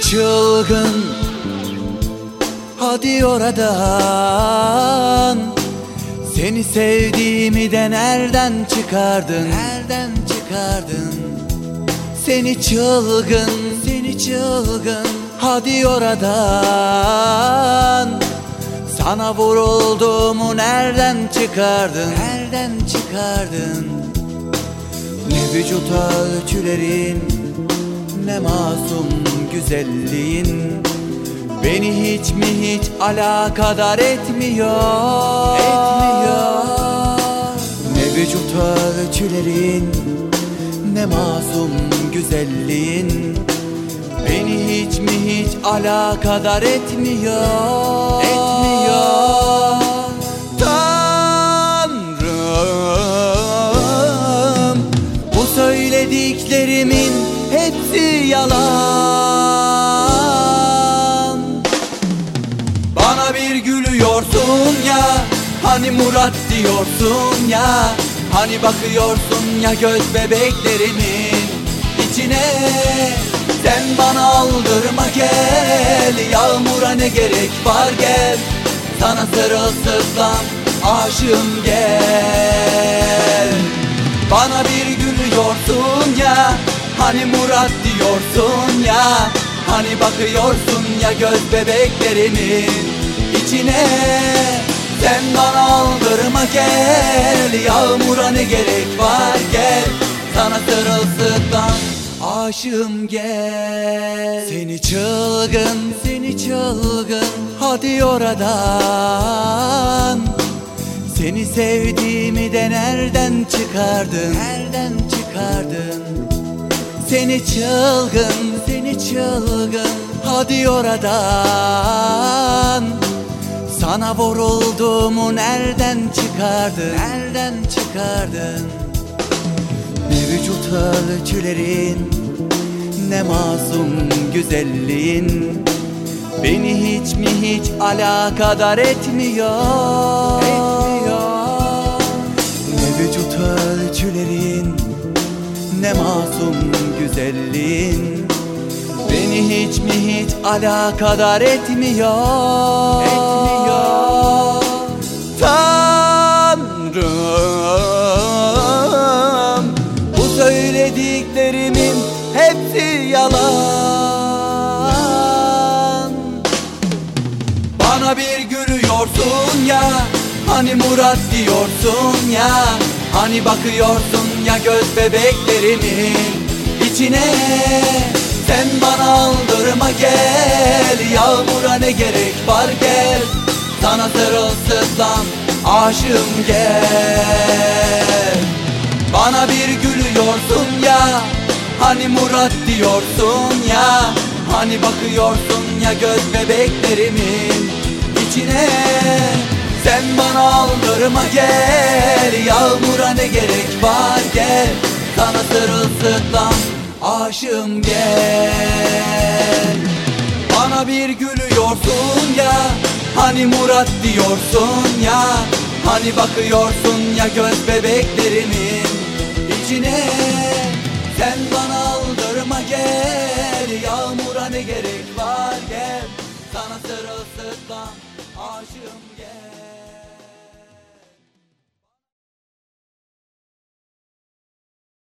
çılgın, hadi oradan. Seni sevdiğimi de nereden çıkardın? Nereden çıkardın? Seni çılgın, seni çılgın, hadi oradan. Sana vurulduğumu nereden çıkardın? Nereden çıkardın? Ne vücut ölçülerin, ne masum güzelliğin beni hiç mi hiç alakadar etmiyor. Ne vücut ölçülerin, ne masum güzelliğin beni hiç mi hiç alakadar etmiyor. Tanrım, bu söylediklerimin hepsi yalan. Bana bir gülüyorsun ya, hani Murat diyorsun ya, hani bakıyorsun ya göz bebeklerimin içine. Sen bana aldırma gel, yağmura ne gerek var gel. Sana sırılsıklam aşığım gel. Bana bir gülüyorsun ya, hani Murat diyorsun ya, hani bakıyorsun ya göz bebeklerimin içine. Sen bana aldırma gel, yağmura ne gerek var gel. Sana sırılsıklam aşığım gel. Seni çılgın, seni çılgın, hadi oradan. Seni sevdiğimi de nereden çıkardın? Nereden çıkardın? Seni çılgın, seni çılgın, hadi oradan. Sana vurulduğumu nereden çıkardın? Nereden çıkardın? Ne vücut ölçülerin, ne masum güzelliğin beni hiç mi hiç alakadar etmiyor. Ne vücut ölçülerin, ne masum güzelliğin beni hiç mi hiç alakadar etmiyor. Tanrım, bu söylediklerimin hepsi yalan. Bana bir gülüyorsun ya, hani Murat diyorsun ya, hani bakıyorsun ya göz bebeklerimin içine. Sen bana aldırma gel, yağmura ne gerek var gel. Sana sırılsıklam aşığım gel. Bana bir gülüyorsun ya, hani Murat diyorsun ya, hani bakıyorsun ya göz bebeklerimin içine. Sen bana aldırma gel, yağmura ne gerek var gel. Sana sırılsıklam aşığım gel. Bana bir gülüyorsun ya, hani Murat diyorsun ya, hani bakıyorsun ya göz bebeklerimin içine. Sen bana aldırma gel, yağmura ne gerek var gel. Sana sırılsıklam aşığım gel.